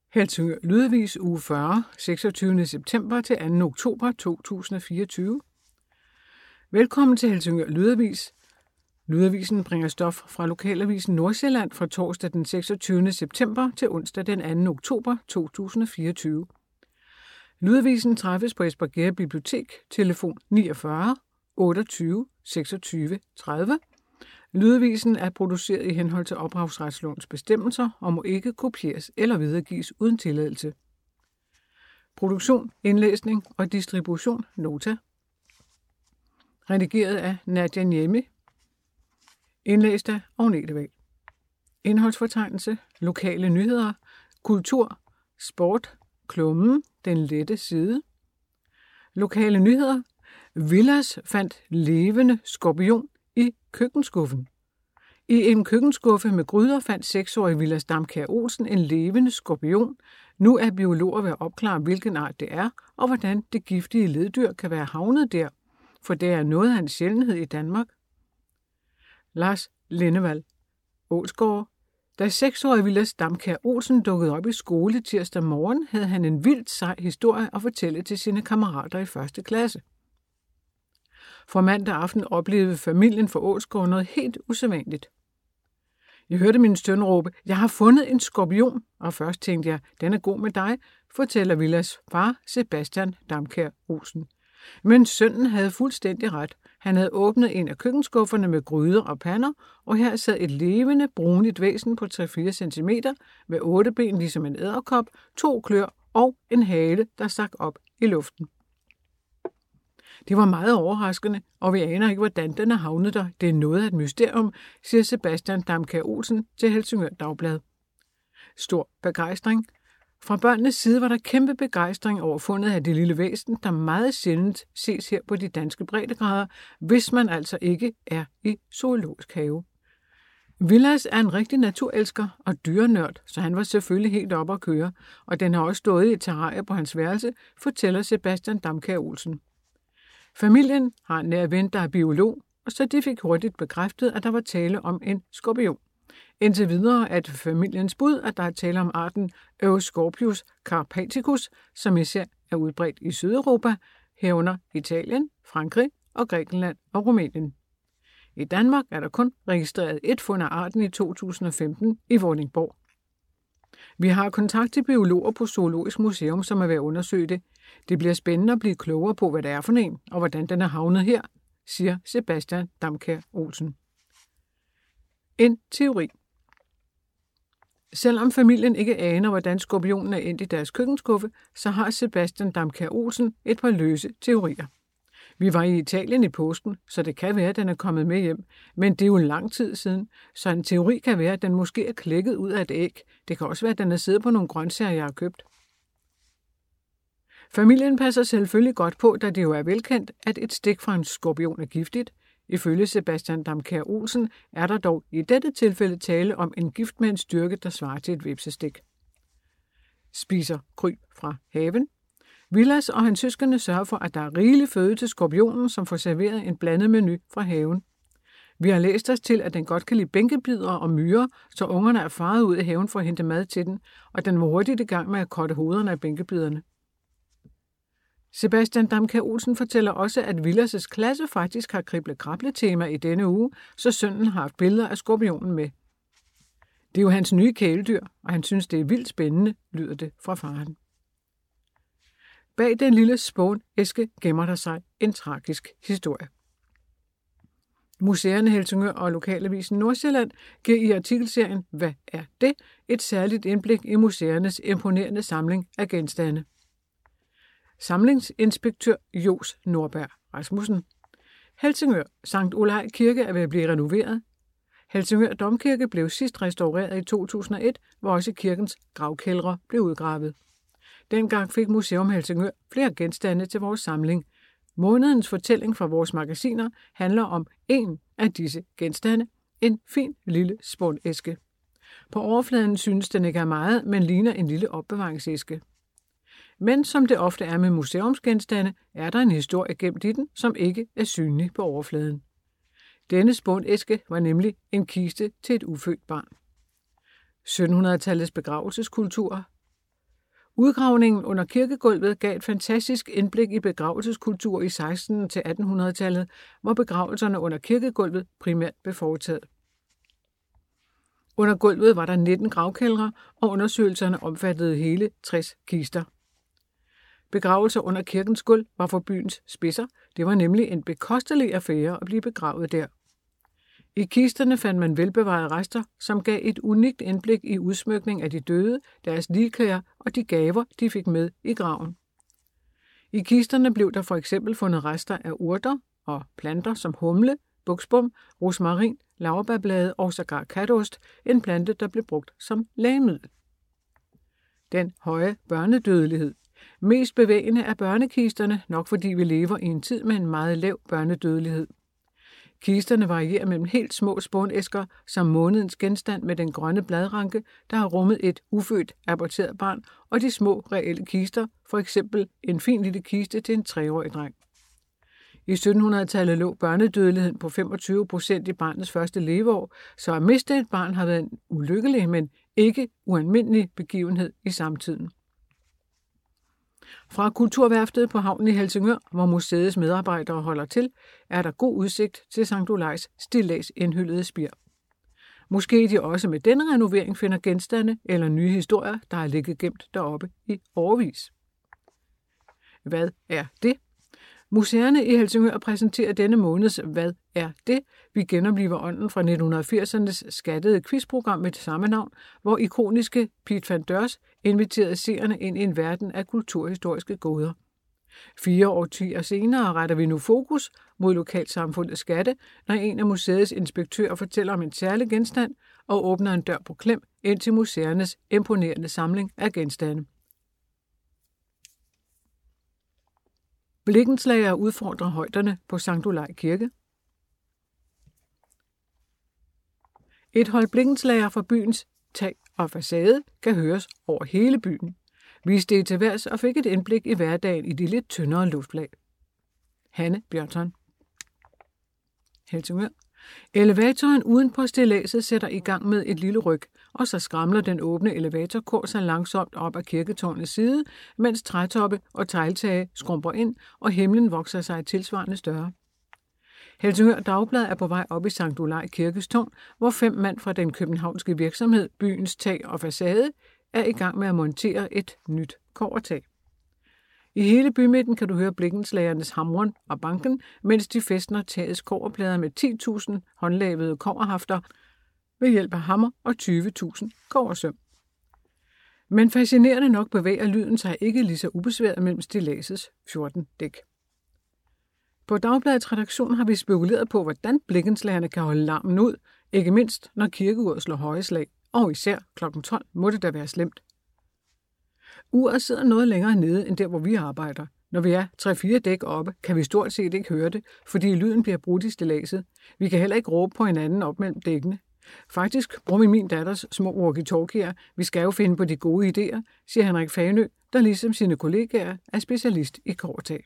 Helsingør Lydavis uge 40, 26. september til 2. oktober 2024. Velkommen til Helsingør Lydavis. Lydavisen bringer stof fra lokalavisen Nordsjælland fra torsdag den 26. september til onsdag den 2. oktober 2024. Lydavisen træffes på Espergærde Bibliotek, telefon 49 28 26 30. Lydavisen er produceret i henhold til ophavsretslovens bestemmelser og må ikke kopieres eller videregives uden tilladelse. Produktion, indlæsning og distribution Nota. Redigeret af Nadia Niemi. Indlæst af Agnete Wahl. Indholdsfortegnelse, lokale nyheder, kultur, sport, klummen, den lette side. Lokale nyheder. Villads fandt levende skorpion i køkkenskuffen. I en køkkenskuffe med gryder fandt 6-årige Villads Damkjær Olsen en levende skorpion. Nu er biologer ved at opklare, hvilken art det er, og hvordan det giftige leddyr kan være havnet der, for det er noget af en sjældenhed i Danmark. Lars Lindevald, Ålsgårde. Da 6-årige Villads Damkjær Olsen dukkede op i skole tirsdag morgen, havde han en vildt sej historie at fortælle til sine kammerater i 1. klasse. For mandag aften oplevede familien for Ålsgårde noget helt usædvanligt. Jeg hørte min søn råbe, jeg har fundet en skorpion, og først tænkte jeg, den er god med dig, fortæller Villads far Sebastian Damkjær Olsen. Men sønnen havde fuldstændig ret. Han havde åbnet en af køkkenskufferne med gryder og pander, og her sad et levende, brunligt væsen på 3-4 cm med 8 ben ligesom en edderkop, 2 klør og en hale, der stak op i luften. Det var meget overraskende, og vi aner ikke, hvordan den er havnet der. Det er noget af et mysterium, siger Sebastian Damkjær Olsen til Helsingør Dagblad. Stor begejstring. Fra børnenes side var der kæmpe begejstring over fundet af det lille væsen, der meget sjældent ses her på de danske breddegrader, hvis man altså ikke er i zoologisk have. Villads er en rigtig naturelsker og dyrenørd, så han var selvfølgelig helt oppe at køre, og den har også stået i et terrarie på hans værelse, fortæller Sebastian Damkjær Olsen. Familien har en nær ven, der er biolog, og så de fik hurtigt bekræftet, at der var tale om en skorpion. Indtil videre er det familiens bud, at der er tale om arten Euscorpius carpathicus, som især er udbredt i Sydeuropa, herunder Italien, Frankrig og Grækenland og Rumænien. I Danmark er der kun registreret et fund af arten i 2015 i Vordingborg. Vi har kontakt til biologer på Zoologisk Museum, som er ved at undersøge det. Det bliver spændende at blive klogere på, hvad det er for en, og hvordan den er havnet her, siger Sebastian Damkjær Olsen. En teori. Selvom familien ikke aner, hvordan skorpionen er endt i deres køkkenskuffe, så har Sebastian Damkjær Olsen et par løse teorier. Vi var i Italien i påsken, så det kan være, at den er kommet med hjem, men det er jo lang tid siden, så en teori kan være, at den måske er klækket ud af et æg. Det kan også være, at den er siddet på nogle grøntsager, jeg har købt. Familien passer selvfølgelig godt på, da det jo er velkendt, at et stik fra en skorpion er giftigt. Ifølge Sebastian Damkjær Olsen er der dog i dette tilfælde tale om en gift med en styrke, der svarer til et hvepsestik. Spiser kryb fra haven. Villads og hans søskende sørger for, at der er rigelig føde til skorpionen, som får serveret en blandet menu fra haven. Vi har læst os til, at den godt kan lide bænkebidere og myrer, så ungerne er faret ud i haven for at hente mad til den, og den var hurtigt i gang med at kotte hovederne af bænkebiderne. Sebastian Damkjær Olsen fortæller også, at Villads' klasse faktisk har krible-krable-tema i denne uge, så sønnen har haft billeder af skorpionen med. Det er jo hans nye kæledyr, og han synes, det er vildt spændende, lyder det fra faren. Bag den lille spånæske gemmer der sig en tragisk historie. Museerne Helsingør og lokalavisen Nordsjælland giver i artikelserien Hvad er det? Et særligt indblik i museernes imponerende samling af genstande. Samlingsinspektør Jos Nordberg Rasmussen. Helsingør Sankt Olaj Kirke er ved at blive renoveret. Helsingør Domkirke blev sidst restaureret i 2001, hvor også kirkens gravkældre blev udgravet. Dengang fik Museum Helsingør flere genstande til vores samling. Månedens fortælling fra vores magasiner handler om en af disse genstande, en fin lille spånæske. På overfladen synes den ikke er meget, men ligner en lille opbevaringsæske. Men som det ofte er med museumsgenstande, er der en historie gemt i den, som ikke er synlig på overfladen. Denne spånæske var nemlig en kiste til et ufødt barn. 1700-tallets begravelseskultur Udgravningen under kirkegulvet gav et fantastisk indblik i begravelseskultur i 1600- til 1800-tallet, hvor begravelserne under kirkegulvet primært blev foretaget. Under gulvet var der 19 gravkældre, og undersøgelserne omfattede hele 60 kister. Begravelser under kirkens gulv var for byens spidser. Det var nemlig en bekostelig affære at blive begravet der. I kisterne fandt man velbevarede rester, som gav et unikt indblik i udsmykning af de døde, deres ligklæder og de gaver, de fik med i graven. I kisterne blev der for eksempel fundet rester af urter og planter som humle, buksbom, rosmarin, laurbærblade og sågar katost, en plante, der blev brugt som lægemiddel. Den høje børnedødelighed. Mest bevægende er børnekisterne, nok fordi vi lever i en tid med en meget lav børnedødelighed. Kisterne varierer mellem helt små spånæsker som månedens genstand med den grønne bladranke, der har rummet et ufødt aborteret barn, og de små reelle kister, for eksempel en fin lille kiste til en 3-årig dreng. I 1700-tallet lå børnedødeligheden på 25% i barnets første leveår, så at miste et barn har været en ulykkelig, men ikke ualmindelig begivenhed i samtiden. Fra Kulturværftet på havnen i Helsingør, hvor museets medarbejdere holder til, er der god udsigt til Sankt Olajs stillads indhyllede spir. Måske de også med denne renovering finder genstande eller nye historier, der er ligget gemt deroppe i årevis. Hvad er det? Museerne i Helsingør præsenterer denne måneds Hvad er det? Vi genopliver ånden fra 1980'ernes skattede quizprogram med samme navn, hvor ikoniske Piet van Deurs inviterede seerne ind i en verden af kulturhistoriske gåder. 4 årtier senere retter vi nu fokus mod lokalsamfundets skatte, når en af museets inspektører fortæller om en særlig genstand og åbner en dør på klem ind til museernes imponerende samling af genstande. Blikkenslager udfordrer højderne på Sankt Olaj Kirke. Et hold blikkenslager fra byens tag og facade kan høres over hele byen. Vi steg til værs og fik et indblik i hverdagen i de lidt tyndere luftlag. Hanne Bjørnson. Helsingør. Elevatoren uden på stilladset sætter i gang med et lille ryg, og så skramler den åbne elevatorkor sig langsomt op ad kirketårnets side, mens trætoppe og tegltage skrumper ind, og himlen vokser sig tilsvarende større. Helsingør Dagblad er på vej op i Sankt Olaj Kirkes tårn, hvor 5 mand fra den københavnske virksomhed Byens Tag og Facade er i gang med at montere et nyt kobbertag. I hele bymidten kan du høre blikkenslagernes hamren og banken, mens de fæstner tagets kobberplader med 10.000 håndlavede kobberhafter ved hjælp af hammer og 20.000 kobbersøm. Men fascinerende nok bevæger lyden sig ikke lige så ubesværet mellem stilladsets 14 dæk. På Dagbladets redaktion har vi spekuleret på, hvordan blikkenslagerne kan holde larmen ud, ikke mindst når kirkeuret slår høje slag, og især kl. 12 må det da være slemt. Uret sidder noget længere nede end der, hvor vi arbejder. Når vi er 3-4 dæk oppe, kan vi stort set ikke høre det, fordi lyden bliver brudt i stilladset. Vi kan heller ikke råbe på hinanden op mellem dækkene. Faktisk bruger vi min datters små walkie-talkier. Vi skal jo finde på de gode idéer, siger Henrik Fanø, der ligesom sine kollegaer er specialist i kobbertag.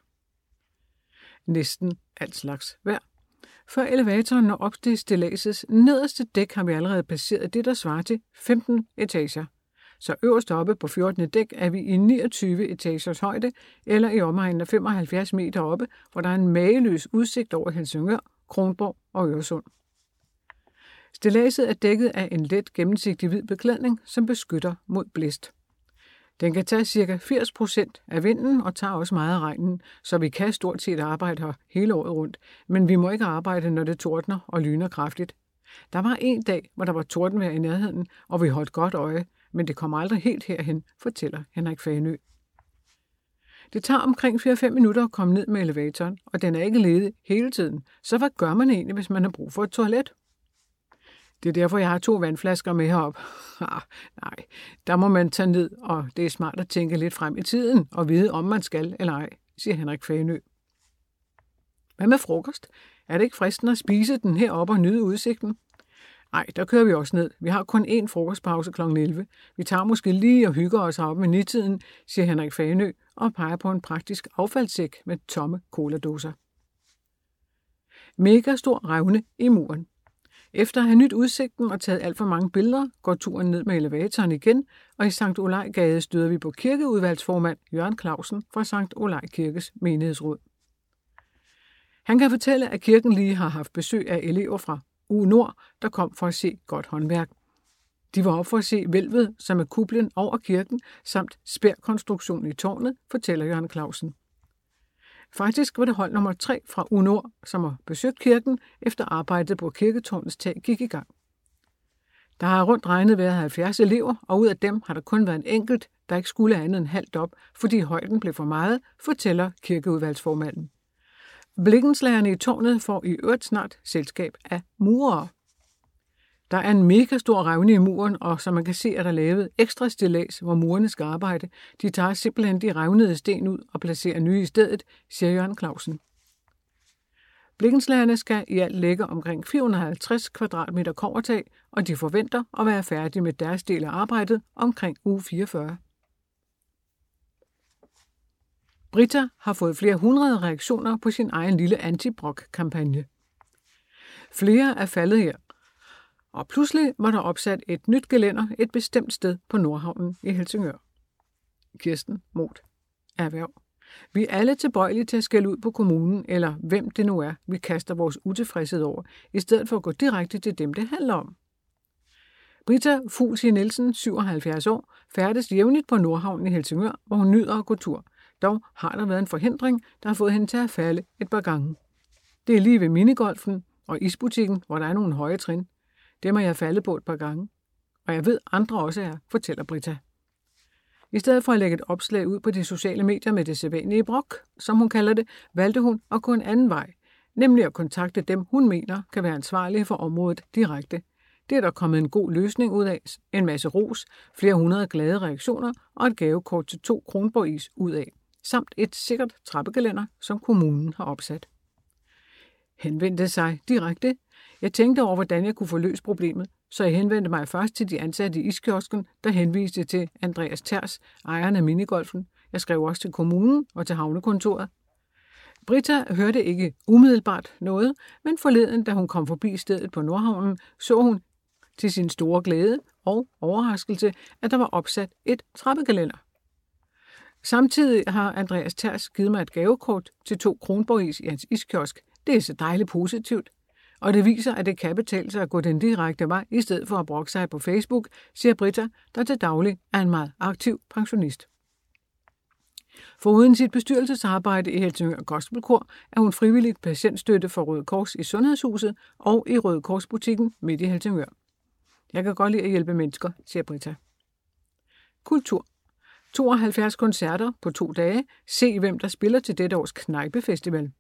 Næsten alt slags vejr. Før elevatoren når op til stilladsets nederste dæk, har vi allerede passeret det, der svarer til 15 etager. Så øverst oppe på 14. dæk er vi i 29 etagers højde, eller i omegnen af 75 meter oppe, hvor der er en mageløs udsigt over Helsingør, Kronborg og Øresund. Stilladset er dækket af en let gennemsigtig hvid beklædning, som beskytter mod blæst. Den kan tage ca. 80% af vinden og tager også meget af regnen, så vi kan stort set arbejde her hele året rundt, men vi må ikke arbejde, når det tordner og lyner kraftigt. Der var en dag, hvor der var tordenvejr i nærheden, og vi holdt godt øje, men det kommer aldrig helt herhen, fortæller Henrik Fanø. Det tager omkring 4-5 minutter at komme ned med elevatoren, og den er ikke ledig hele tiden, så hvad gør man egentlig, hvis man har brug for et toilet? Det er derfor, jeg har 2 vandflasker med herop. Nej, der må man tage ned, og det er smart at tænke lidt frem i tiden og vide, om man skal eller ej, siger Henrik Fanø. Hvad med frokost? Er det ikke fristende at spise den heroppe og nyde udsigten? Nej, der kører vi også ned. Vi har kun 1 frokostpause kl. 11. Vi tager måske lige og hygger os heroppe med nitiden, siger Henrik Fanø og peger på en praktisk affaldssæk med tomme coladåser. Mega stor revne i muren. Efter at have nyt udsigten og taget alt for mange billeder, går turen ned med elevatoren igen, og i Sankt Olajgade støder vi på kirkeudvalgsformand Jørgen Clausen fra Sankt Olaj Kirkes menighedsråd. Han kan fortælle, at kirken lige har haft besøg af elever fra U Nord, der kom for at se godt håndværk. De var op for at se hvælvet, som er kuplen over kirken, samt spærkonstruktionen i tårnet, fortæller Jørgen Clausen. Faktisk var det hold nummer 3 fra U Nord, som har besøgt kirken, efter arbejdet på kirketårnets tag gik i gang. Der har rundt regnet været 70 elever, og ud af dem har der kun været en enkelt, der ikke skulle andet end halvt op, fordi højden blev for meget, fortæller kirkeudvalgsformanden. Blikkenslagerne i tårnet får i øvrigt snart selskab af murere. Der er en mega stor revne i muren, og som man kan se, er der lavet ekstra stillads, hvor murerne skal arbejde. De tager simpelthen de revnede sten ud og placerer nye i stedet, siger Jørgen Clausen. Blikkenslagerne skal i alt lægge omkring 450 kvadratmeter kobbertag, og de forventer at være færdige med deres del af arbejdet omkring uge 44. Britta har fået flere hundrede reaktioner på sin egen lille anti-brok-kampagne. Flere er faldet her, og pludselig var der opsat et nyt gelænder et bestemt sted på Nordhavnen i Helsingør. Kirsten Moth, Erhverv. Vi er alle tilbøjelige til at skælde ud på kommunen, eller hvem det nu er, vi kaster vores utilfredshed over, i stedet for at gå direkte til dem, det handler om. Britta Fuglsig Nielsen, 77 år, færdes jævnligt på Nordhavnen i Helsingør, hvor hun nyder at gå tur. Dog har der været en forhindring, der har fået hende til at falde et par gange. Det er lige ved minigolfen og isbutikken, hvor der er nogle høje trin. Dem har jeg faldet på et par gange. Og jeg ved, andre også er, fortæller Britta. I stedet for at lægge et opslag ud på de sociale medier med det sædvanlige brok, som hun kalder det, valgte hun at gå en anden vej, nemlig at kontakte dem, hun mener kan være ansvarlige for området direkte. Det er der kommet en god løsning ud af, en masse ros, flere hundrede glade reaktioner og et gavekort til 2 Kronborg-is ud af, samt et sikkert trappegelænder, som kommunen har opsat. Henvendte sig direkte. Jeg tænkte over, hvordan jeg kunne få løst problemet, så jeg henvendte mig først til de ansatte i iskiosken, der henviste til Andreas Ters, ejeren af minigolfen. Jeg skrev også til kommunen og til havnekontoret. Britta hørte ikke umiddelbart noget, men forleden, da hun kom forbi stedet på Nordhavnen, så hun til sin store glæde og overraskelse, at der var opsat et trappegelænder. Samtidig har Andreas Ters givet mig et gavekort til 2 Kronborg-is i hans iskiosk. Det er så dejligt positivt. Og det viser, at det kan betale sig at gå den direkte vej, i stedet for at brokke sig på Facebook, siger Britta, der til daglig er en meget aktiv pensionist. Foruden sit bestyrelsesarbejde i Helsingør Gospelkor, er hun frivilligt patientstøtte for Røde Kors i Sundhedshuset og i Røde Kors-butikken midt i Helsingør. Jeg kan godt lide at hjælpe mennesker, siger Britta. Kultur. 72 koncerter på 2 dage. Se, hvem der spiller til dette års Kneipe-festival.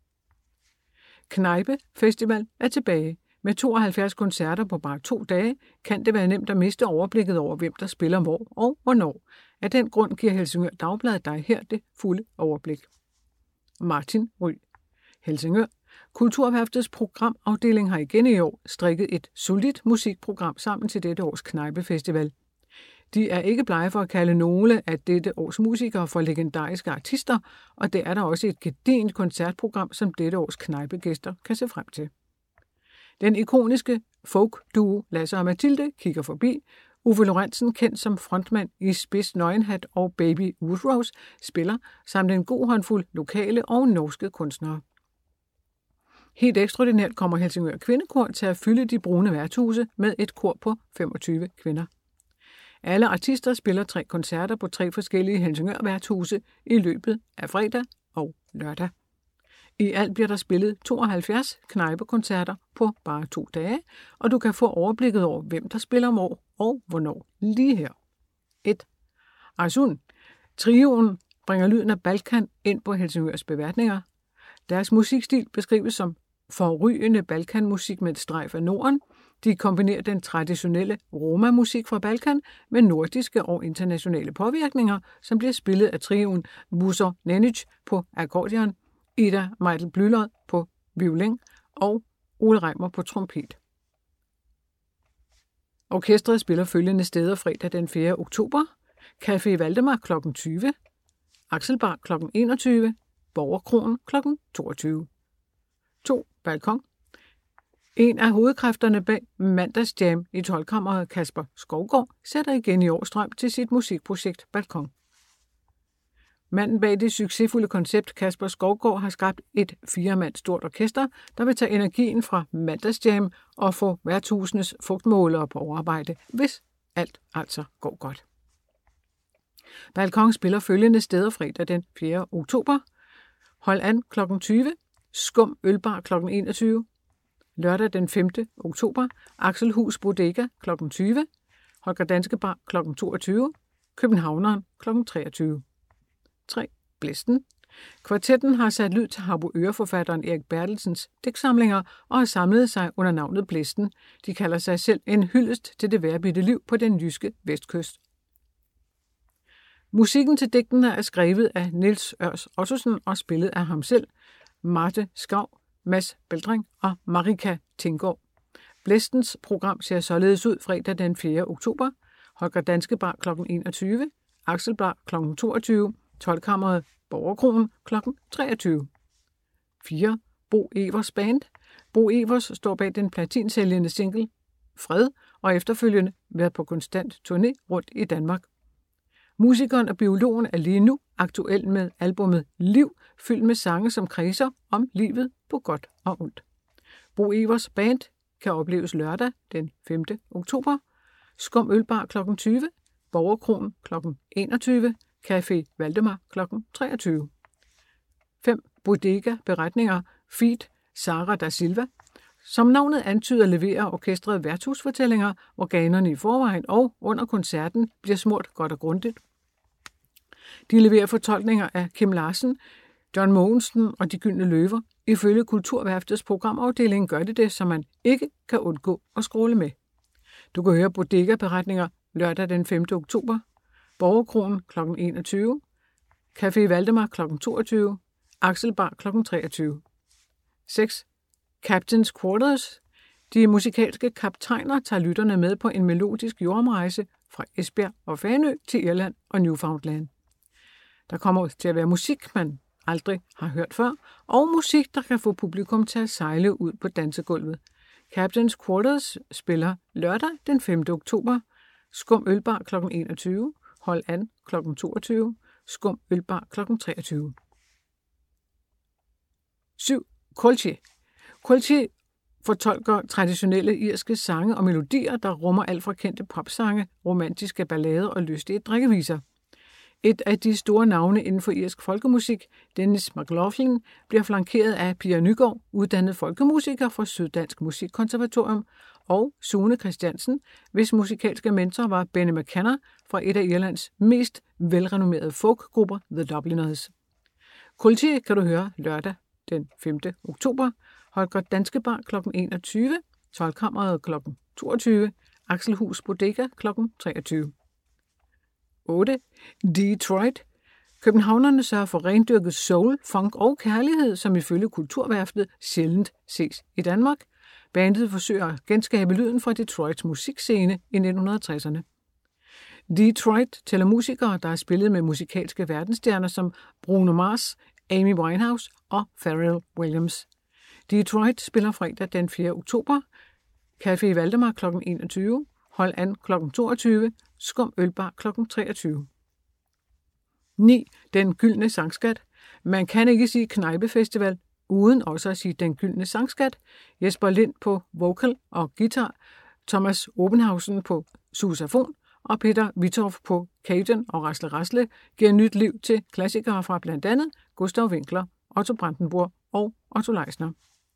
Kneipe-festival er tilbage. Med 72 koncerter på bare 2 dage, kan det være nemt at miste overblikket over, hvem der spiller hvor og hvornår. Af den grund giver Helsingør Dagblad dig her det fulde overblik. Martin Ry, Helsingør. Kulturværftets programafdeling har igen i år strikket et solidt musikprogram sammen til dette års Kneipe-festival. De er ikke blege for at kalde nogle af dette års musikere for legendariske artister, og det er der også et gedigent koncertprogram, som dette års knejpegæster kan se frem til. Den ikoniske folk-duo Lasse og Mathilde kigger forbi. Uffe Lorentzen, kendt som frontmand i spids nøgenhat og Baby Woodrose, spiller samt en god håndfuld lokale og norske kunstnere. Helt ekstraordinært kommer Helsingør Kvindekor til at fylde de brune værtshuse med et kor på 25 kvinder. Alle artister spiller 3 koncerter på 3 forskellige Helsingør-værtshuse i løbet af fredag og lørdag. I alt bliver der spillet 72 knejpekoncerter på bare 2 dage, og du kan få overblikket over, hvem der spiller hvor og hvornår lige her. 1. Arsun. Trioen bringer lyden af Balkan ind på Helsingørs beværtninger. Deres musikstil beskrives som forrygende balkanmusik med et strejf af Norden. De kombinerer den traditionelle romamusik fra Balkan med nordiske og internationale påvirkninger, som bliver spillet af trioen Busser Nenic på akkordeon, Ida Meidel Blylod på violin og Ole Reimer på trompet. Orkestret spiller følgende steder fredag den 4. oktober. Café Valdemar kl. 20, Akselbar kl. 21, Borgerkronen kl. 22. 2. Balkon. En af hovedkræfterne bag Mandagsjam i 12-kammeret, Kasper Skovgaard, sætter igen i år strøm til sit musikprojekt Balkon. Manden bag det succesfulde koncept, Kasper Skovgaard, har skabt et 4-mand stort orkester, der vil tage energien fra Mandagsjam og få værtshusenes fugtmålere på overarbejde, hvis alt altså går godt. Balkon spiller følgende steder fredag den 4. oktober. Hold an kl. 20, Skum Ølbar kl. 21, lørdag den 5. oktober, Akselhus Bodega kl. 20, Holger Danske Bar kl. 22, Københavneren kl. 23. 3. Blæsten. Kvartetten har sat lyd til Harboøre-forfatteren Erik Bertelsens digtsamlinger og har samlet sig under navnet Blæsten. De kalder sig selv en hyldest til det vejrbitte liv på den jyske vestkyst. Musikken til digtene er skrevet af Niels Ørs Ottosen og spillet af ham selv, Marte Skav, Mads Beldring og Marika Tinggaard. Blæstens program ser således ud fredag den 4. oktober, Holger Danske Bar kl. 21, Akselbar kl. 22, 12-kammeret Borgerkronen kl. 23. 4. Bo Evers Band. Bo Evers står bag den platinsælgende single Fred og efterfølgende været på konstant turné rundt i Danmark. Musikeren og biologen er lige nu aktuel med albumet Liv, fyldt med sange, som kredser om livet på godt og ondt. Bo Evers Band kan opleves lørdag den 5. oktober, Skum Ølbar kl. 20, Borgerkronen kl. 21, Café Valdemar kl. 23. 5. Bodega Beretninger, feat. Sara da Silva. Som navnet antyder, leverer orkestret værtshusfortællinger, hvor ganerne i forvejen og under koncerten bliver smurt godt og grundigt. De leverer fortolkninger af Kim Larsen, John Mogensen og De Gyldne Løver. Ifølge Kulturværftets programafdeling gør det, så man ikke kan undgå at scrolle med. Du kan høre Bodega-beretninger lørdag den 5. oktober, Borgerkronen kl. 21, Café Valdemar kl. 22, Akselbar kl. 23. 6. Captain's Quarters. De musikalske kaptajner tager lytterne med på en melodisk jordomrejse fra Esbjerg og Fanø til Irland og Newfoundland. Der kommer til at være musik, man aldrig har hørt før, og musik, der kan få publikum til at sejle ud på dansegulvet. Captain's Quarters spiller lørdag den 5. oktober, Skum Ølbar kl. 21, Hold an kl. 22, Skum Ølbar kl. 23. 7. Colchi. Colchi fortolker traditionelle irske sange og melodier, der rummer alt fra kendte popsange, romantiske ballader og lystige drikkeviser. Et af de store navne inden for irsk folkemusik, Dennis McLaughlin, bliver flankeret af Pia Nygaard, uddannet folkemusiker fra Syddansk Musikkonservatorium, og Sune Christiansen, hvis musikalske mentor var Benny McKenna fra et af Irlands mest velrenommerede folkgrupper, The Dubliners. Colchi kan du høre lørdag den 5. oktober, Holger Danske Bar kl. 21, 12-kammeret kl. 22, Akselhus Bodega kl. 23. 8. Detroit. Københavnerne sørger for rendyrket soul, funk og kærlighed, som ifølge Kulturværftet sjældent ses i Danmark. Bandet forsøger at genskabe lyden fra Detroits musikscene i 1960'erne. Detroit tæller musikere, der har spillet med musikalske verdensstjerner som Bruno Mars, Amy Winehouse og Pharrell Williams. Detroit spiller fredag den 4. oktober, Café Valdemar kl. 21, Hold an kl. 22, Skum Ølbar kl. 23. 9. Den Gyldne Sangskat. Man kan ikke sige knejpefestival uden også at sige Den Gyldne Sangskat. Jesper Lind på vocal og guitar, Thomas Obenhausen på sousaphon og Peter Vitorf på cajun og rasle giver nyt liv til klassikere fra blandt andet Gustav Winkler, Otto Brandenburg og Otto Leisner.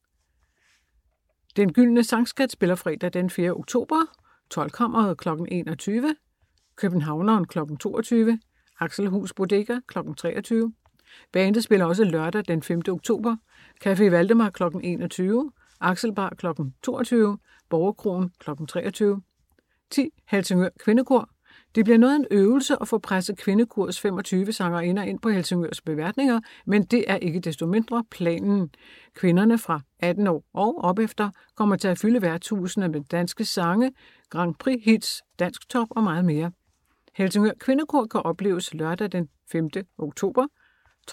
Den Gyldne Sangskat spiller fredag den 4. oktober, 12-kammeret kl. 21, Københavneren kl. 22, Akselhus Bodega kl. 23. Bandet spiller også lørdag den 5. oktober, Café Valdemar kl. 21, Akselbar kl. 22, Borgerkronen kl. 23. 10. Helsingør Kvindekor. Det bliver noget af en øvelse at få presset Kvindekors 25 sangerinder ind på Helsingørs beværtninger, men det er ikke desto mindre planen. Kvinderne fra 18 år og opefter kommer til at fylde værtshusene med danske sange, Grand Prix hits, dansk top og meget mere. Helsingør Kvindekor kan opleves lørdag den 5. oktober,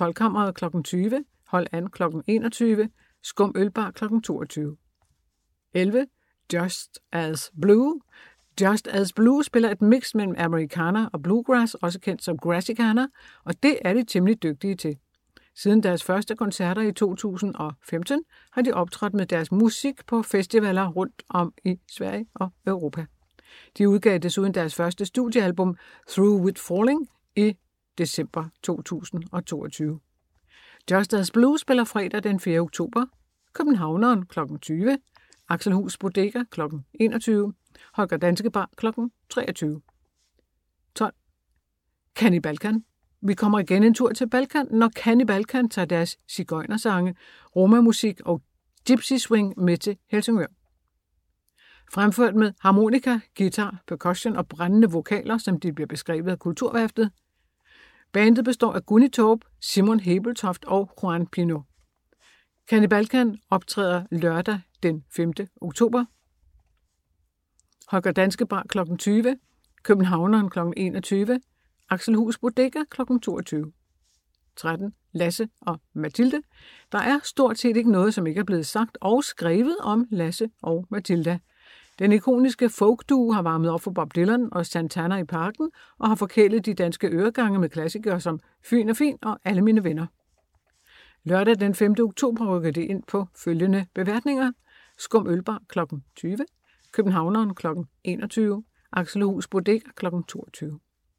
12-kammeret kl. 20, Hold an kl. 21, Skum Ølbar kl. 22. 11. Just As Blue. Just As Blue spiller et mix mellem americana og bluegrass, også kendt som grassicana, og det er de temmelig dygtige til. Siden deres første koncerter i 2015 har de optrådt med deres musik på festivaler rundt om i Sverige og Europa. De udgav desuden deres første studiealbum Through With Falling i december 2022. Just As Blue spiller fredag den 4. oktober, Københavneren kl. 20, Akselhus Bodega kl. 21, Holger Danske Bar kl. 23. 12. Canny Balkan. Vi kommer igen en tur til Balkan, når Canny Balkan tager deres sigøjnersange, romamusik og gypsy swing med til Helsingør. Fremført med harmonika, guitar, percussion og brændende vokaler, som de bliver beskrevet af Kulturværftet. Bandet består af Gunni Torp, Simon Hebeltoft og Juan Pino. Canny Balkan optræder lørdag den 5. oktober. Holger Danske Bar kl. 20, Københavneren kl. 21, Akselhus Bodega kl. 22. 13. Lasse og Mathilde. Der er stort set ikke noget, som ikke er blevet sagt og skrevet om Lasse og Mathilda. Den ikoniske folkduo har varmet op for Bob Dylan og Santana i Parken og har forkælet de danske øregange med klassikere som Fyn er fin og Alle mine venner. Lørdag den 5. oktober rykker det ind på følgende beværtninger. Skum Ølbar kl. 20, Københavneren kl. 21, Akselhus Bodega kl. 22.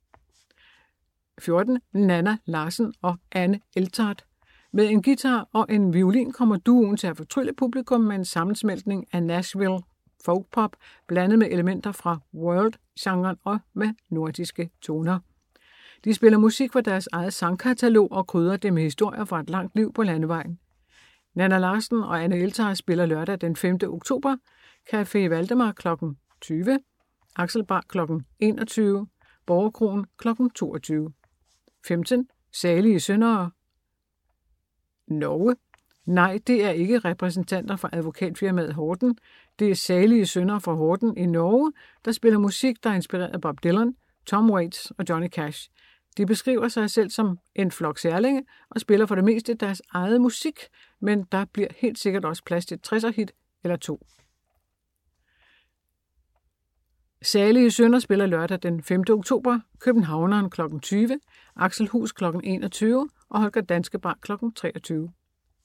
14. Nanna Larsen og Anne Eltart. Med en guitar og en violin kommer duoen til at fortrylle publikum med en sammensmeltning af Nashville folkpop, blandet med elementer fra world-genren og med nordiske toner. De spiller musik fra deres eget sangkatalog og krydrer det med historier fra et langt liv på landevejen. Nanna Larsen og Anne Eltart spiller lørdag den 5. oktober, Café Valdemar kl. 20, Akselbar kl. 21, Borgerkroen kl. 22. 15. Salige Søndere. Norge. Nej, det er ikke repræsentanter fra advokatfirmaet Horten. Det er Salige Søndere fra Horten i Norge, der spiller musik, der er inspireret af Bob Dylan, Tom Waits og Johnny Cash. De beskriver sig selv som en flok særlinge og spiller for det meste deres eget musik, men der bliver helt sikkert også plads til 60'er-hit eller to. Salige Sønder spiller lørdag den 5. oktober, Københavneren kl. 20, Akselhus kl. 21 og Holger Danske Bar kl. 23.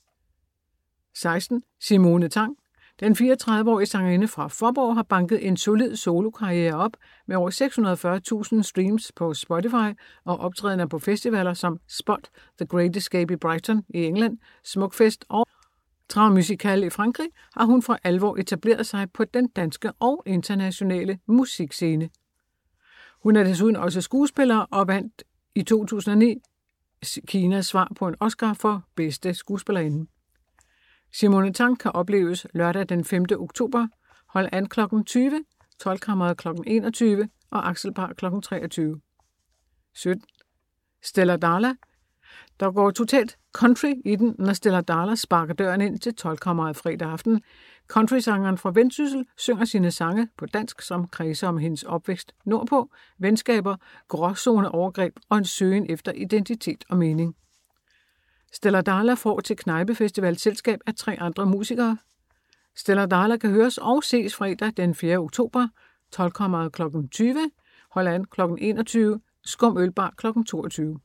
16. Simone Tang. Den 34-årige sangerinde fra Faaborg har banket en solid solokarriere op med over 640.000 streams på Spotify og optrædener på festivaler som Spot, The Great Escape i Brighton i England, Smukfest og Transmusical i Frankrig, har hun for alvor etableret sig på den danske og internationale musikscene. Hun er desuden også skuespiller og vandt i 2009 Kinas svar på en Oscar for bedste skuespillerinde. Simone Tang kan opleves lørdag den 5. oktober, hold an kl. 20, Toldkammeret kl. 21 og Akselbar kl. 23. 17. Stella Dala. Der går totalt country i den, når Stella Dala sparker døren ind til Toldkammeret fredag aften. Countrysangeren fra Vendsyssel synger sine sange på dansk, som kredser om hendes opvækst nordpå, venskaber, gråzone overgreb og en søgen efter identitet og mening. Stella Dala får til Knejpefestival selskab af 3 andre musikere. Stella Dala kan høres og ses fredag den 4. oktober, Toldkammeret kl. 20, Holland kl. 21, Skum Ølbar kl. 22.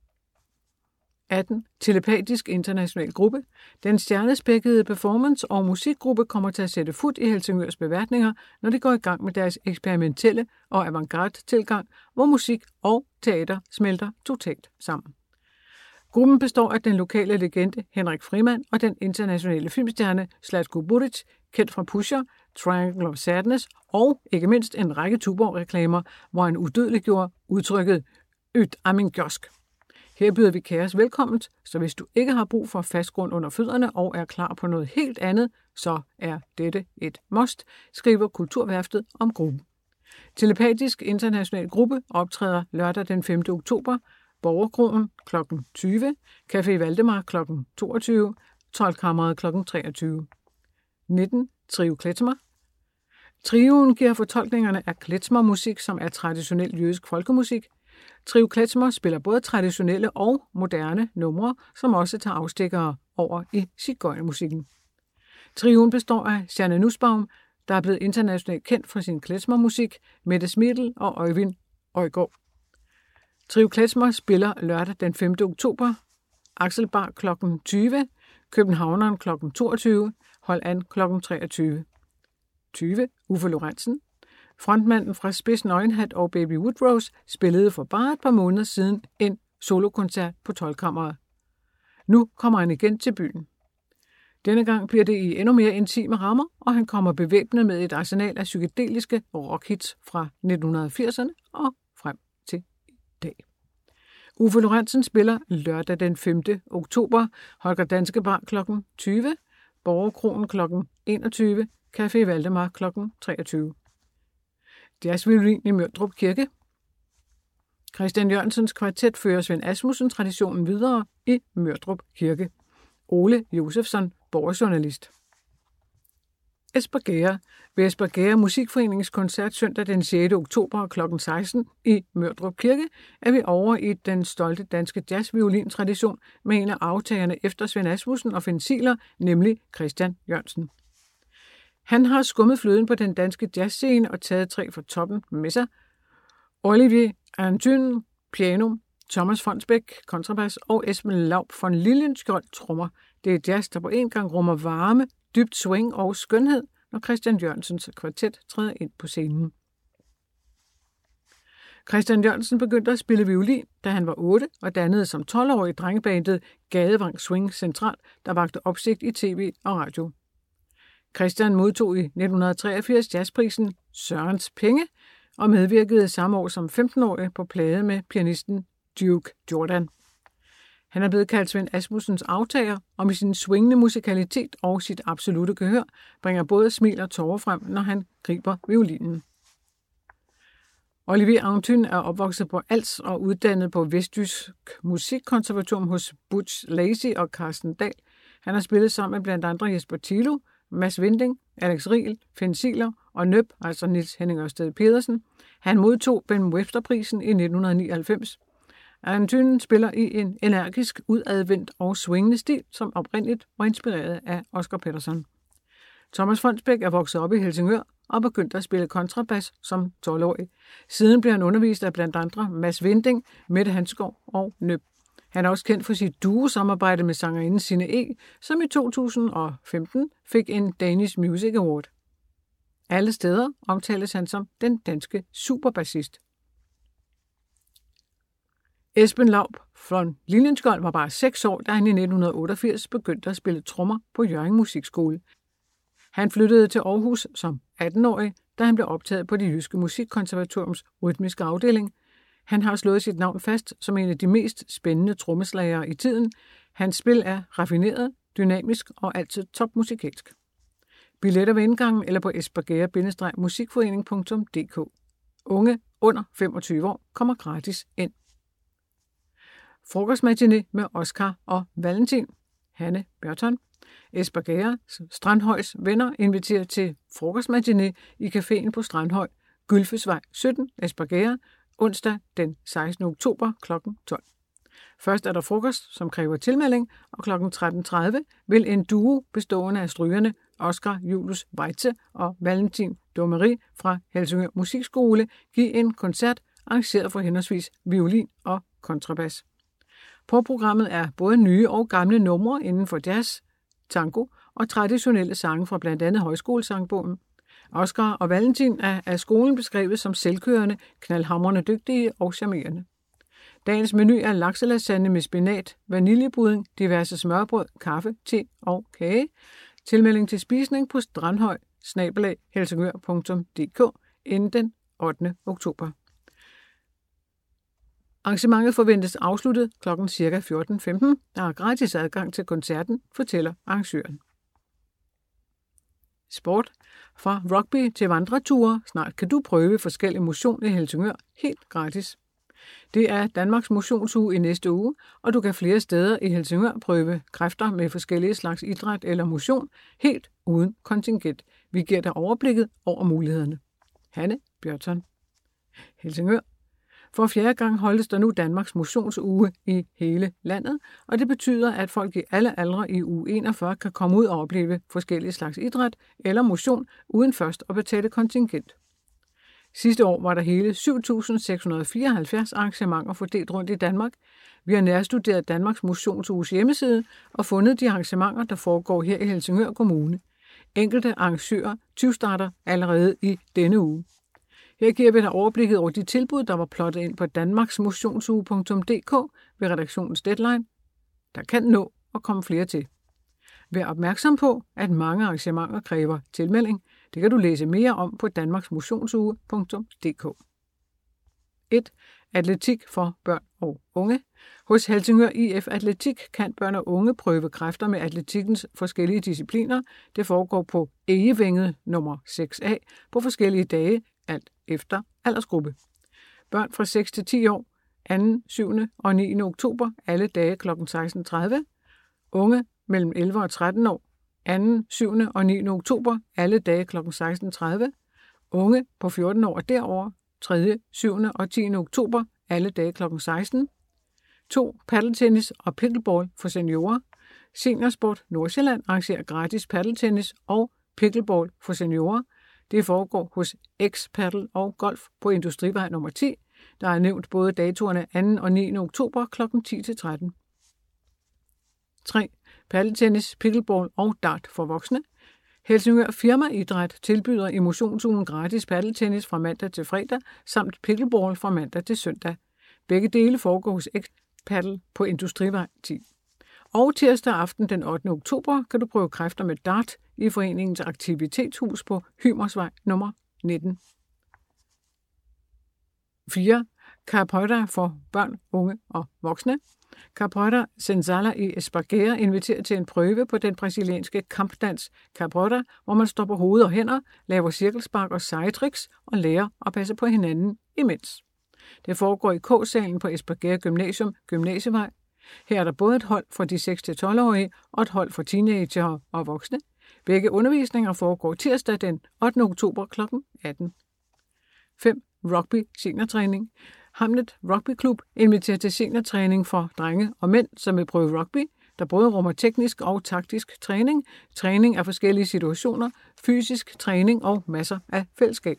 18. Telepatisk International Gruppe. Den stjernespækkede performance- og musikgruppe kommer til at sætte fod i Helsingørs beværtninger, når de går i gang med deres eksperimentelle og avantgarde-tilgang, hvor musik og teater smelter totalt sammen. Gruppen består af den lokale legende Henrik Frimand og den internationale filmstjerne Zlatko Buric, kendt fra Pusher, Triangle of Sadness og ikke mindst en række Tuborg-reklamer, hvor han udødeliggjorde udtrykket Yt Amin Gjosk. Her byder vi kaos velkomment, så hvis du ikke har brug for fast grund under fødderne og er klar på noget helt andet, så er dette et must, skriver Kulturværftet om gruppen. Telepatisk International Gruppe optræder lørdag den 5. oktober, Borgerkroen kl. 20, Café Valdemar kl. 22, Toldkammeret kl. 23. 19. Trio Klezmer. Trioen giver fortolkningerne af klezmer-musik, som er traditionel jødisk folkemusik. Trio Klezmer spiller både traditionelle og moderne numre, som også tager afstikkere over i sigøjnermusikken. Trioen består af Sanne Nussbaum, der er blevet internationalt kendt for sin klezmermusik, Mette Schmidl og Øjvind Øjgaard. Trio Klezmer spiller lørdag den 5. oktober, Axel Bar kl. 20, Københavneren kl. 22, Hold An kl. 23. 20. Uffe Lorentzen. Frontmanden fra Spids Nøgenhat og Baby Woodrose spillede for bare et par måneder siden en solokoncert på Toldkammeret. Nu kommer han igen til byen. Denne gang bliver det i endnu mere intime rammer, og han kommer bevæbnet med et arsenal af psykedeliske rockhits fra 1980'erne og frem til i dag. Uffe Lorentzen spiller lørdag den 5. oktober, Holger Danske Bar kl. 20, Borgerkronen kl. 21, Café Valdemar kl. 23. Jazzviolin i Mørdrup Kirke. Christian Jørgensens kvartet fører Svend Asmussen-traditionen videre i Mørdrup Kirke. Ole Josefsson, borgerjournalist. Espergærde. Ved Espergærde Musikforeningens koncert søndag den 6. oktober kl. 16 i Mørdrup Kirke er vi over i den stolte danske jazzviolintradition med en af aftagerne efter Svend Asmussen og Finn Ziegler, nemlig Christian Jørgensen. Han har skummet fløden på den danske jazzscene og taget 3 fra toppen med sig. Olivier Antyn, piano, Thomas Fonsbæk, kontrabas og Esben Laub von Liljenskjold, trommer. Det er jazz, der på en gang rummer varme, dybt swing og skønhed, når Christian Jørgensens kvartet træder ind på scenen. Christian Jørgensen begyndte at spille violin, da han var 8, og dannede som 12-årig drengebandet Gadevang Swing Central, der vagte opsigt i tv og radio. Christian modtog i 1983 jazzprisen Sørens Penge og medvirkede samme år som 15-årig på plade med pianisten Duke Jordan. Han er blevet kaldt Svend Asmussens aftager, og med sin swingende musikalitet og sit absolute gehør bringer både smil og tårer frem, når han griber violinen. Olivier Antyn er opvokset på Als og uddannet på Vestjysk Musikkonservatorium hos Butch Lacy og Carsten Dahl. Han har spillet sammen med blandt andre Jesper Thilo, Mads Vinding, Alex Riel, Finn Ziegler og Nøb, altså Niels Henning Ørsted Pedersen. Han modtog Ben Webster-prisen i 1999. Antyn spiller i en energisk, udadvendt og swingende stil, som oprindeligt var inspireret af Oscar Peterson. Thomas Fonsbæk er vokset op i Helsingør og begyndte at spille kontrabas som 12-årig. Siden blev han undervist af blandt andre Mads Vinding, Mette Hansgaard og Nøb. Han er også kendt for sit duo-samarbejde med sangerinden Signe E., som i 2015 fik en Danish Music Award. Alle steder omtales han som den danske superbassist. Esben Laub von Liljenskjold var bare 6 år, da han i 1988 begyndte at spille trommer på Hjørring Musikskole. Han flyttede til Aarhus som 18-årig, da han blev optaget på Det Jyske Musikkonservatoriums rytmiske afdeling. Han har slået sit navn fast som en af de mest spændende trommeslagere i tiden. Hans spil er raffineret, dynamisk og altid topmusikalsk. Billetter ved indgangen eller på espergærde-musikforening.dk. Unge under 25 år kommer gratis ind. Frokostmatiné med Oscar og Valentin. Hanne Bjørton. Espergærde Strandhøjs venner inviterer til frokostmatiné i caféen på Strandhøj, Gylfesvej 17, Espergærde, onsdag den 16. oktober kl. 12. Først er der frokost, som kræver tilmelding, og kl. 13.30 vil en duo bestående af strygerne Oscar Julius Weitze og Valentin Domery fra Helsingør Musikskole give en koncert arrangeret for henholdsvis violin og kontrabas. På programmet er både nye og gamle numre inden for jazz, tango og traditionelle sange fra blandt andet Højskolesangbogen. Oscar og Valentin er af skolen beskrevet som selvkørende, knaldhamrende dygtige og charmerende. Dagens menu er lakselasagne med spinat, vaniljepudding, diverse smørbrød, kaffe, te og kage. Tilmelding til spisning på strandhøj@helsingør.dk inden den 8. oktober. Arrangementet forventes afsluttet kl. ca. 14.15. Der er gratis adgang til koncerten, fortæller arrangøren. Sport. Fra rugby til vandreture. Snart kan du prøve forskellige motion i Helsingør helt gratis. Det er Danmarks motionsuge i næste uge, og du kan flere steder i Helsingør prøve kræfter med forskellige slags idræt eller motion helt uden kontingent. Vi giver dig overblikket over mulighederne. Hanne Bjørton. Helsingør. For 4. gang holdes der nu Danmarks motionsuge i hele landet, og det betyder, at folk i alle aldre i uge 41 kan komme ud og opleve forskellige slags idræt eller motion uden først at betale kontingent. Sidste år var der hele 7.674 arrangementer fordelt rundt i Danmark. Vi har nærstuderet Danmarks Motionsuges hjemmeside og fundet de arrangementer, der foregår her i Helsingør Kommune. Enkelte arrangører tyvstarter allerede i denne uge. Her giver vi dig overblikket over de tilbud, der var plottet ind på danmarksmotionsuge.dk ved redaktionens deadline. Der kan nå at komme flere til. Vær opmærksom på, at mange arrangementer kræver tilmelding. Det kan du læse mere om på danmarksmotionsuge.dk. 1. Atletik for børn og unge. Hos Helsingør IF Atletik kan børn og unge prøve kræfter med atletikkens forskellige discipliner. Det foregår på Egevænget nummer 6A på forskellige dage, alt efter aldersgruppe. Børn fra 6 til 10 år, 2., 7. og 9. oktober, alle dage kl. 16.30. Unge mellem 11 og 13 år, 2., 7. og 9. oktober, alle dage kl. 16.30. Unge på 14 år og derover, 3., 7. og 10. oktober, alle dage kl. 16. 2. Paddeltennis og pickleball for seniorer. Seniorsport Nordsjælland arrangerer gratis paddeltennis og pickleball for seniorer. Det foregår hos X-Paddle og Golf på Industrivej nummer 10. Der er nævnt både datorerne 2. og 9. oktober kl. 10-13. 3. Paddeltennis, pickleball og dart for voksne. Helsingør Firmaidræt tilbyder i motionsugen gratis paddeltennis fra mandag til fredag, samt pickleball fra mandag til søndag. Begge dele foregår hos X-Paddle på Industrivej 10. Og tirsdag aften den 8. oktober kan du prøve kræfter med dart i foreningens aktivitetshus på Hymersvej nummer 19. 4. Capoeira for børn, unge og voksne. Capoeira Senzala i Esparguera inviterer til en prøve på den brasilianske kampdans Capoeira, hvor man står på hoved og hænder, laver cirkelspark og seje tricks og lærer at passe på hinanden imens. Det foregår i K-salen på Esparguera Gymnasium, Gymnasievej. Her er der både et hold for de 6-12-årige og et hold for teenagere og voksne. Begge undervisninger foregår tirsdag den 8. oktober kl. 18. 5. Rugby seniortræning. Hamlet Rugby Klub inviterer til seniortræning for drenge og mænd, som vil prøve rugby, der både rummer teknisk og taktisk træning, træning af forskellige situationer, fysisk træning og masser af fællesskab.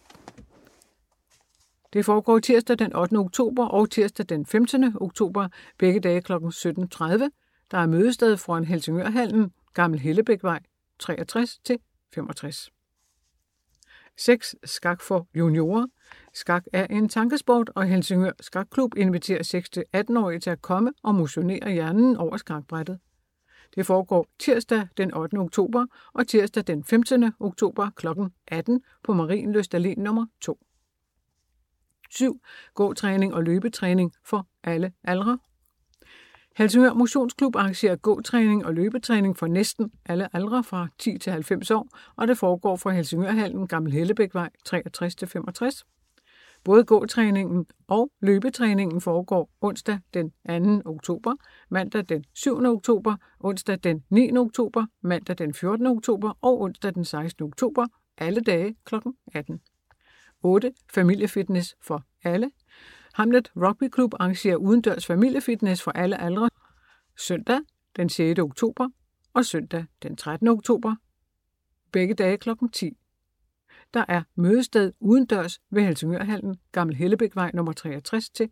Det foregår tirsdag den 8. oktober og tirsdag den 15. oktober, begge dage kl. 17.30. Der er mødested foran Helsingørhallen, Gammel Hellebækvej, 63-65. 6. Skak for juniorer. Skak er en tankesport, og Helsingør Skakklub inviterer 6-18-årige til at komme og motionere hjernen over skakbrættet. Det foregår tirsdag den 8. oktober og tirsdag den 15. oktober kl. 18 på Marienlyst Allé nummer 2. 7. Gåtræning og løbetræning for alle aldre. Helsingør Motionsklub arrangerer gåtræning og løbetræning for næsten alle aldre fra 10 til 90 år, og det foregår fra Helsingørhallen, Gammel Hellebækvej, 63-65. Både gåtræningen og løbetræningen foregår onsdag den 2. oktober, mandag den 7. oktober, onsdag den 9. oktober, mandag den 14. oktober og onsdag den 16. oktober, alle dage kl. 18. 8. Familiefitness for alle. Hamlet Rugby Klub arrangerer udendørs familiefitness for alle aldre søndag den 6. oktober og søndag den 13. oktober, begge dage kl. 10. Der er mødested udendørs ved Helsingørhallen, Gammel Hellebækvej nummer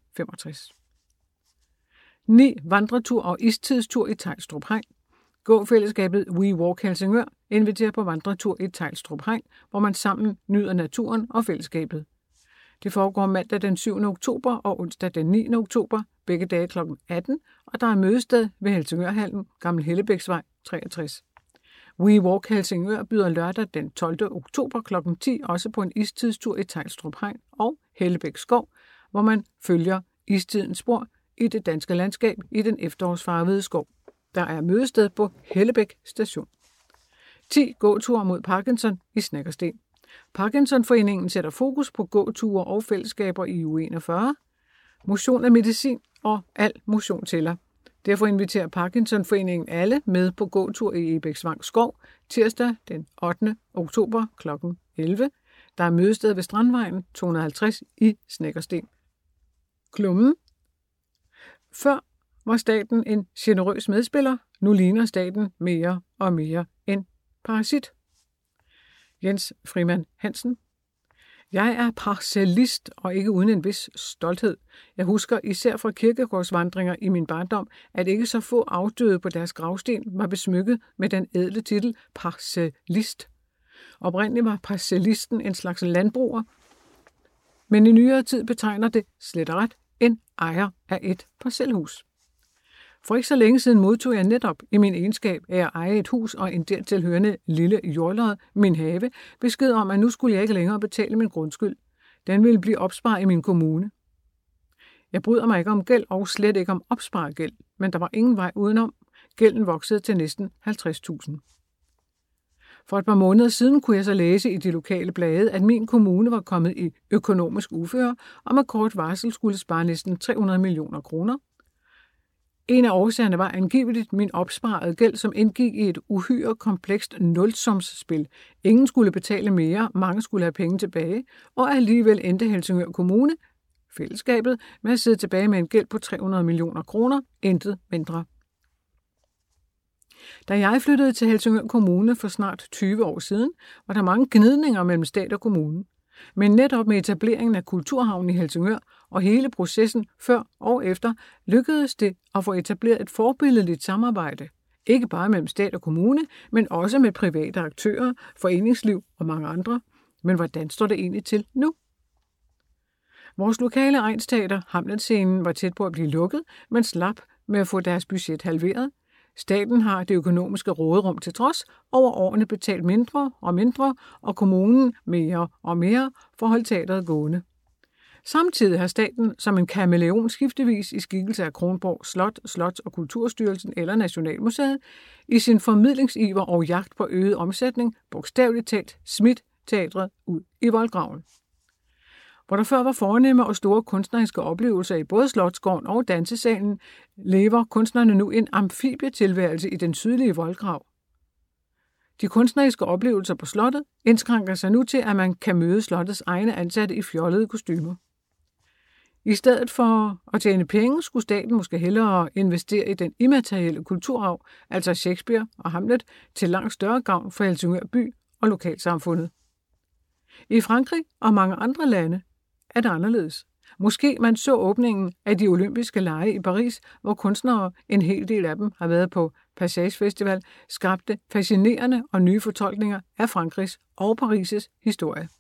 63-65. 9. Vandretur og istidstur i Teglstrup Hegn. Gåfællesskabet We Walk Helsingør inviterer på vandretur i Teglstrup Hegn, hvor man sammen nyder naturen og fællesskabet. Det foregår mandag den 7. oktober og onsdag den 9. oktober, begge dage kl. 18, og der er mødested ved Helsingørhallen, Gammel Hellebæksvej 63. We Walk Helsingør byder lørdag den 12. oktober kl. 10 også på en istidstur i Teglstrup Hegn og Hellebæk Skov, hvor man følger istidens spor i det danske landskab i den efterårsfarvede skov. Der er mødested på Hellebæk Station. 10. Gåture mod Parkinson i Snekkersten. Parkinsonforeningen sætter fokus på gåture og fællesskaber i uge 41. Motion er medicin, og al motion tæller. Derfor inviterer Parkinsonforeningen alle med på gåtur i Ebæksvang Skov tirsdag den 8. oktober kl. 11. Der er mødested ved Strandvejen 250 i Snekkersten. Klummen. Før var staten en generøs medspiller, nu ligner staten mere og mere en parasit. Jens Frimand Hansen. Jeg er parcellist og ikke uden en vis stolthed. Jeg husker især fra kirkegårdsvandringer i min barndom, at ikke så få afdøde på deres gravsten var besmykket med den ædle titel parcellist. Oprindeligt var parcellisten en slags landbruger, men i nyere tid betegner det slet og ret en ejer af et parcelhus. For ikke så længe siden modtog jeg netop i min egenskab af at eje et hus og en dertil hørende lille jordlod, min have, besked om, at nu skulle jeg ikke længere betale min grundskyld. Den ville blive opsparet i min kommune. Jeg bryder mig ikke om gæld og slet ikke om opsparet gæld, men der var ingen vej udenom. Gælden voksede til næsten 50.000. For et par måneder siden kunne jeg så læse i de lokale blade, at min kommune var kommet i økonomisk uføre, og med kort varsel skulle spare næsten 300 millioner kroner. En af årsagerne var angiveligt min opsparede gæld, som indgik i et uhyre komplekst nulsumsspil. Ingen skulle betale mere, mange skulle have penge tilbage, og alligevel endte Helsingør Kommune, fællesskabet, med at sidde tilbage med en gæld på 300 millioner kroner, intet mindre. Da jeg flyttede til Helsingør Kommune for snart 20 år siden, var der mange gnidninger mellem stat og kommune. Men netop med etableringen af Kulturhavnen i Helsingør og hele processen før og efter, lykkedes det at få etableret et forbilledeligt samarbejde. Ikke bare mellem stat og kommune, men også med private aktører, foreningsliv og mange andre. Men hvordan står det egentlig til nu? Vores lokale egnsteater, Hamlet-scenen, var tæt på at blive lukket, men slap med at få deres budget halveret. Staten har det økonomiske råderum til trods over årene betalt mindre og mindre, og kommunen mere og mere for at holde teateret gående. Samtidig har staten som en kameleon skiftevis i skikkelse af Kronborg Slot, Slots- og Kulturstyrelsen eller Nationalmuseet i sin formidlingsiver og jagt på øget omsætning bogstaveligt talt smidt teatret ud i voldgraven. Hvor der før var fornemme og store kunstneriske oplevelser i både Slotsgården og dansesalen, lever kunstnerne nu en amfibietilværelse i den sydlige voldgrav. De kunstneriske oplevelser på slottet indskrænker sig nu til, at man kan møde slottets egne ansatte i fjollede kostymer. I stedet for at tjene penge, skulle staten måske hellere investere i den immaterielle kulturarv, altså Shakespeare og Hamlet, til langt større gavn for Helsingør by og lokalsamfundet. I Frankrig og mange andre lande er det anderledes. Måske man så åbningen af de olympiske lege i Paris, hvor kunstnere, en hel del af dem har været på Passage Festival, skabte fascinerende og nye fortolkninger af Frankrigs og Paris' historie.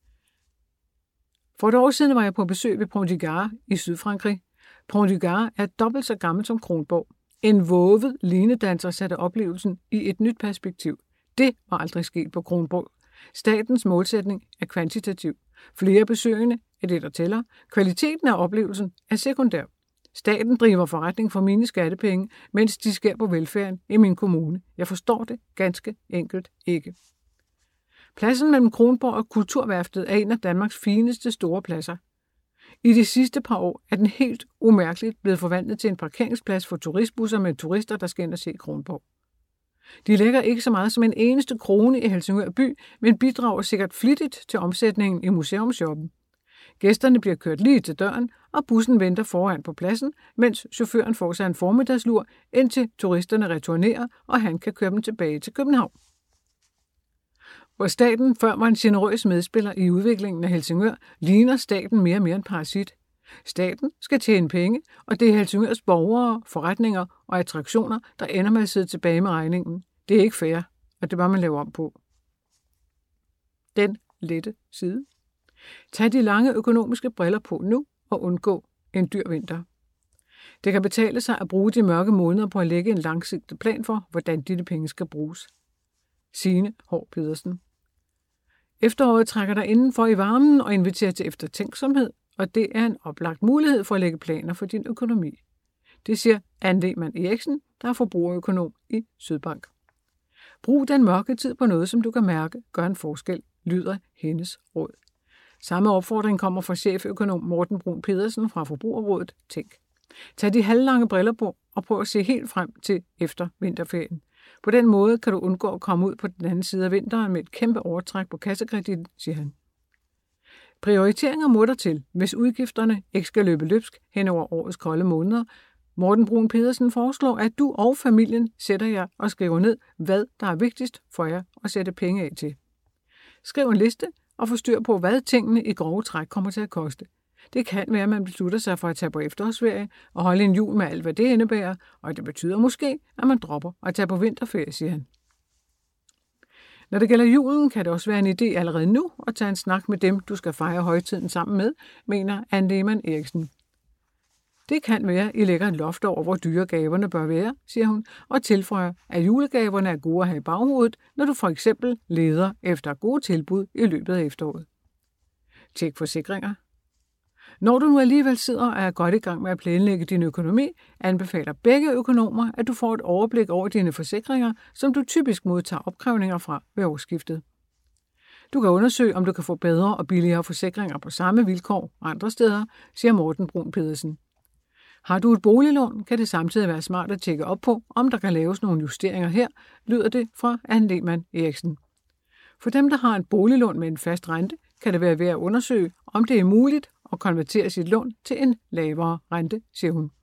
For et år siden var jeg på besøg ved Pont du Gard i Sydfrankrig. Pont du Gard er dobbelt så gammel som Kronborg. En vovet linedanser satte oplevelsen i et nyt perspektiv. Det var aldrig sket på Kronborg. Statens målsætning er kvantitativ. Flere besøgende er det, der tæller. Kvaliteten af oplevelsen er sekundær. Staten driver forretning for mine skattepenge, mens de sker på velfærden i min kommune. Jeg forstår det ganske enkelt ikke. Pladsen mellem Kronborg og Kulturværftet er en af Danmarks fineste store pladser. I de sidste par år er den helt umærkeligt blevet forvandlet til en parkeringsplads for turistbusser med turister, der skal ind og se Kronborg. De lægger ikke så meget som en eneste krone i Helsingør by, men bidrager sikkert flittigt til omsætningen i museumsshoppen. Gæsterne bliver kørt lige til døren, og bussen venter foran på pladsen, mens chaufføren får sig en formiddagslur, indtil turisterne returnerer, og han kan køre dem tilbage til København. Hvor staten før var en generøs medspiller i udviklingen af Helsingør, ligner staten mere og mere en parasit. Staten skal tjene penge, og det er Helsingørs borgere, forretninger og attraktioner, der ender med at sidde tilbage med regningen. Det er ikke fair, og det bør man lave om på. Den lette side. Tag de lange økonomiske briller på nu og undgå en dyr vinter. Det kan betale sig at bruge de mørke måneder på at lægge en langsigtet plan for, hvordan dine penge skal bruges. Signe Haahr Pedersen. Efteråret trækker dig indenfor i varmen og inviterer til eftertænksomhed, og det er en oplagt mulighed for at lægge planer for din økonomi. Det siger Anne Lehmann Eriksen, der er forbrugerøkonom i Sydbank. Brug den mørke tid på noget, som du kan mærke gør en forskel, lyder hendes råd. Samme opfordring kommer fra cheføkonom Morten Brun Pedersen fra Forbrugerrådet Tænk. Tag de halvlange briller på og prøv at se helt frem til efter vinterferien. På den måde kan du undgå at komme ud på den anden side af vinteren med et kæmpe overtræk på kassekreditten, siger han. Prioriteringer må der til, hvis udgifterne ikke skal løbe løbsk hen over årets kolde måneder. Morten Bruun Pedersen foreslår, at du og familien sætter jer og skriver ned, hvad der er vigtigst for jer at sætte penge af til. Skriv en liste og få styr på, hvad tingene i grove træk kommer til at koste. Det kan være, at man beslutter sig for at tage på efterårsferie og holde en jul med alt, hvad det indebærer, og det betyder måske, at man dropper at tage på vinterferie, siger han. Når det gælder julen, kan det også være en idé allerede nu at tage en snak med dem, du skal fejre højtiden sammen med, mener Anne Lehmann Eriksen. Det kan være, I lægger et loft over, hvor dyre gaverne bør være, siger hun, og tilføjer, at julegaverne er gode at have i baghovedet, når du for eksempel leder efter gode tilbud i løbet af efteråret. Tjek forsikringer. Når du nu alligevel sidder og er godt i gang med at planlægge din økonomi, anbefaler begge økonomer, at du får et overblik over dine forsikringer, som du typisk modtager opkrævninger fra ved årsskiftet. Du kan undersøge, om du kan få bedre og billigere forsikringer på samme vilkår andre steder, siger Morten Bruun Pedersen. Har du et boliglån, kan det samtidig være smart at tjekke op på, om der kan laves nogle justeringer her, lyder det fra Anne Lehmann Eriksen. For dem, der har et boliglån med en fast rente, kan det være værd at undersøge, om det er muligt at konvertere sit lån til en lavere rente, siger hun.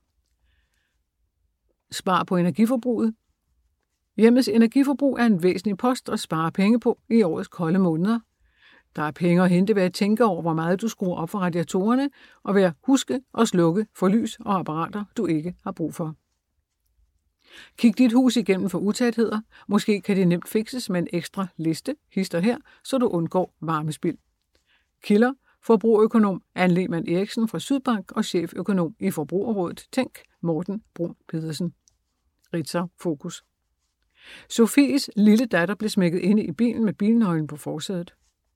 Spar på energiforbruget. Hjemmets energiforbrug er en væsentlig post at spare penge på i årets kolde måneder. Der er penge at hente ved at tænke over, hvor meget du skruer op for radiatorerne, og ved at huske og slukke for lys og apparater, du ikke har brug for. Kig dit hus igennem for utætheder. Måske kan det nemt fikses med en ekstra liste, hister her, så du undgår varmespild. Kilder: forbrugerøkonom Anne Lehmann Eriksen fra Sydbank og cheføkonom i Forbrugerrådet Tænk, Morten Bruun Pedersen. Ritzau Fokus. Sofies lille datter blev smækket inde i bilen med bilnøglen på forsædet.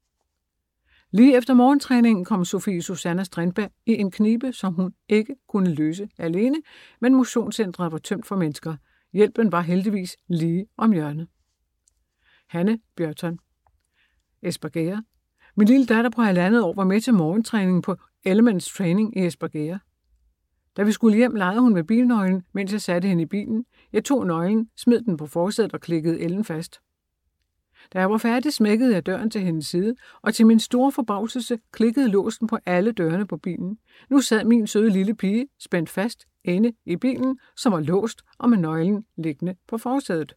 Lige efter morgentræningen kom Sofie Susanna Strindberg i en knibe, som hun ikke kunne løse alene, men motionscentret var tømt for mennesker. Hjælpen var heldigvis lige om hjørnet. Hanne Bjørton. Espergærde. Min lille datter på 1,5 år var med til morgentræningen på Elements Training i Espergærde. Da vi skulle hjem, legede hun med bilnøglen, mens jeg satte hende i bilen. Jeg tog nøglen, smed den på forsædet og klikkede Ellen fast. Da jeg var færdig, smækkede jeg døren til hendes side, og til min store forbavselse klikkede låsen på alle dørene på bilen. Nu sad min søde lille pige spændt fast inde i bilen, som var låst og med nøglen liggende på forsædet.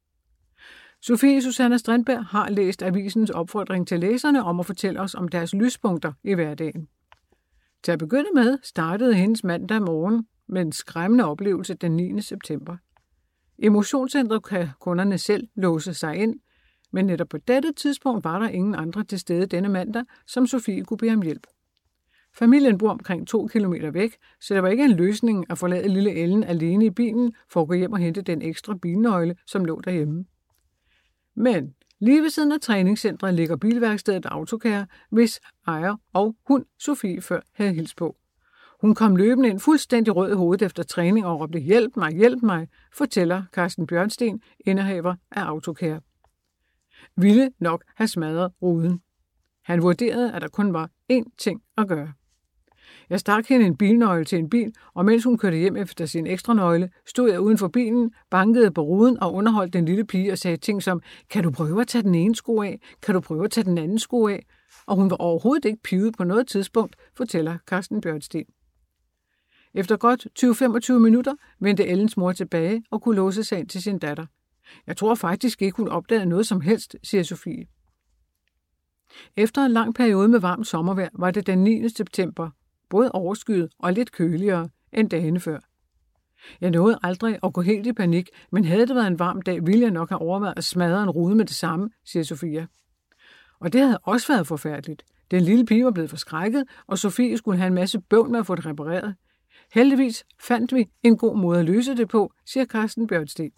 Sofie Susanna Strindberg har læst avisens opfordring til læserne om at fortælle os om deres lyspunkter i hverdagen. Til at begynde med startede hendes mandag morgen med en skræmmende oplevelse den 9. september. I motionscentret kan kunderne selv låse sig ind, men netop på dette tidspunkt var der ingen andre til stede denne mandag, som Sofie kunne bede om hjælp. Familien bor omkring 2 kilometer væk, så det var ikke en løsning at forlade lille Ellen alene i bilen for at gå hjem og hente den ekstra bilnøgle, som lå derhjemme. Men lige ved siden af træningscentret ligger bilværkstedet Autocare, hvis ejer og hund Sofie før havde hilst på. Hun kom løbende ind fuldstændig rød i hovedet efter træning og råbte hjælp mig, fortæller Carsten Bjørnsten, indehaver af Autocare. Ville nok have smadret ruden. Han vurderede, at der kun var én ting at gøre. Jeg stak hende en bilnøgle til en bil, og mens hun kørte hjem efter sin ekstra nøgle, stod jeg uden for bilen, bankede på ruden og underholdt den lille pige og sagde ting som, kan du prøve at tage den ene sko af? Kan du prøve at tage den anden sko af? Og hun var overhovedet ikke pivet på noget tidspunkt, fortæller Carsten Bjørnsten. Efter godt 20-25 minutter vendte Ellens mor tilbage og kunne låse sig ind til sin datter. Jeg tror faktisk ikke, hun opdagede noget som helst, siger Sofie. Efter en lang periode med varmt sommervejr var det den 9. september, både overskyet og lidt køligere end dagene før. Jeg nåede aldrig at gå helt i panik, men havde det været en varm dag, ville jeg nok have overvejet at smadre en rude med det samme, siger Sofia. Og det havde også været forfærdeligt. Den lille pige var blevet forskrækket, og Sofie skulle have en masse bøvl med at få det repareret. Heldigvis fandt vi en god måde at løse det på, siger Carsten Bjørnsten.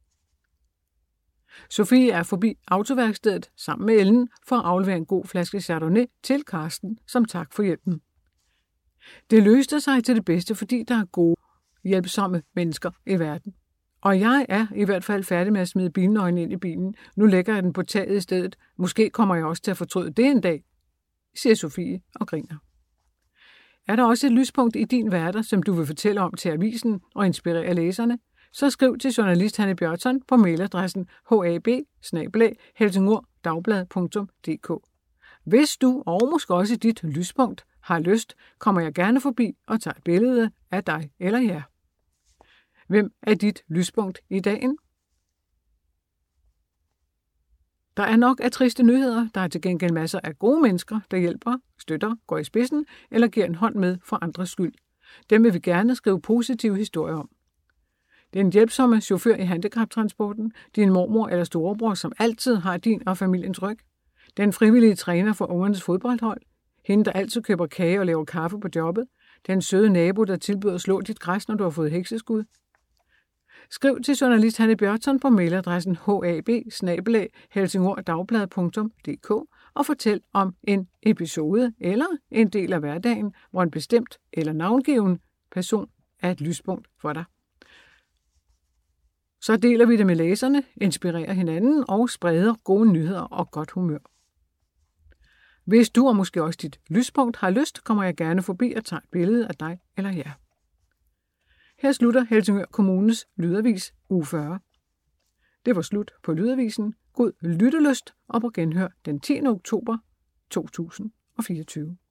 Sofie er forbi autoværkstedet sammen med Ellen for at aflevere en god flaske Chardonnay til Carsten som tak for hjælpen. Det løste sig til det bedste, fordi der er gode, hjælpsomme mennesker i verden. Og jeg er i hvert fald færdig med at smide bilnøglen ind i bilen. Nu lægger jeg den på taget i stedet. Måske kommer jeg også til at fortryde det en dag, siger Sofie og griner. Er der også et lyspunkt i din hverdag, som du vil fortælle om til avisen og inspirere læserne? Så skriv til journalist Hanne Bjørton på mailadressen hab@helsingordagblad.dk. Hvis du, og måske også dit lyspunkt, har lyst, kommer jeg gerne forbi og tager et billede af dig eller jer. Hvem er dit lyspunkt i dagen? Der er nok af triste nyheder, der er til gengæld masser af gode mennesker, der hjælper, støtter, går i spidsen eller giver en hånd med for andres skyld. Dem vil vi gerne skrive positive historier om. Den hjælpsomme chauffør i handicaptransporten, din mormor eller storebror, som altid har din og familiens ryg, den frivillige træner for ungernes fodboldhold, hende, der altid køber kage og laver kaffe på jobbet, den søde nabo, der tilbyder at slå dit græs, når du har fået hekseskud. Skriv til journalist Hanne Bjørtsson på mailadressen hab@helsingordagblad.dk og fortæl om en episode eller en del af hverdagen, hvor en bestemt eller navngiven person er et lyspunkt for dig. Så deler vi det med læserne, inspirerer hinanden og spreder gode nyheder og godt humør. Hvis du og måske også dit lyspunkt har lyst, kommer jeg gerne forbi og tager et billede af dig eller jer. Her slutter Helsingør Kommunes Lydavis uge 40. Det var slut på Lydavisen. God lyttelyst og på genhør den 10. oktober 2024.